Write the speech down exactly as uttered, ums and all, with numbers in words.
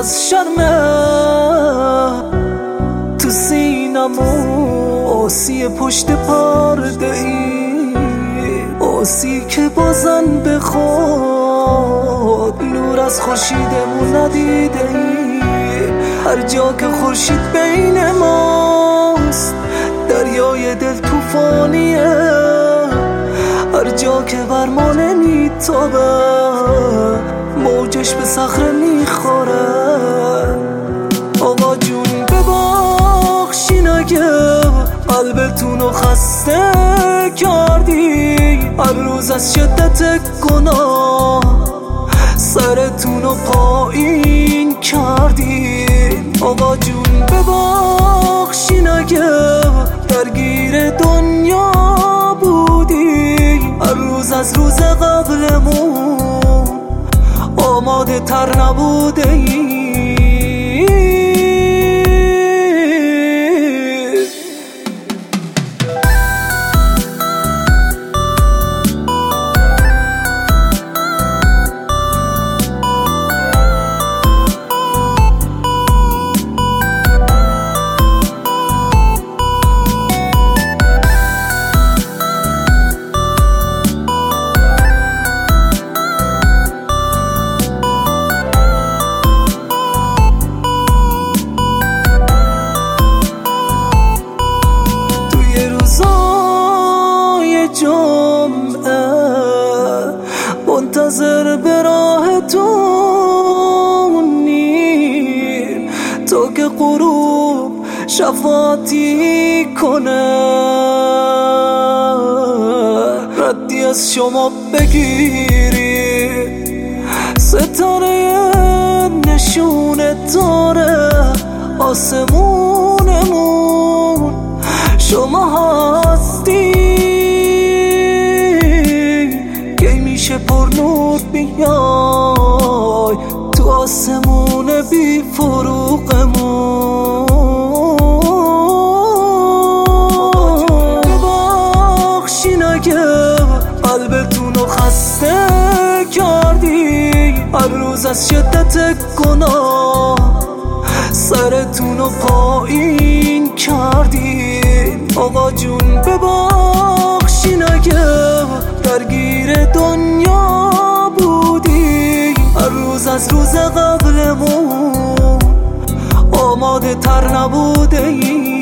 از شرم تو سینم و آسی پشت پرده ای، آسی که بازن بخواد نور از خورشیدمون ندیده ای. هر جا که خورشید بین ماست دریای دل توفانیه، هر جا که بر ما نمیتابه موجش به صخره میخوره. آقا جون ببخشین اگه قلبتونو خسته کردی، هر روز از شدت گناه سرتونو پایین کردی. آقا جون ببخشین اگه درگیر دنیا بودی، هر روز از روز قبلمون آماده تر نبوده ای. جمعه منتظر به راهتونیم تا که غروب شفاعتی کنه، ردی از شما بگیری. ستاره نشونه داره آسمونمون، شما هستی میشه پر نور بیای تو آسمون بی فروغمون. ببخشین اگه قلبتونو خسته کردی، هر روز از شدت گناه سرتونو پایین کردی. آقا جون ببخشین اگه درگیر دنیا بودی، هر روز از روز قبلمون آماده تر نبوده ای.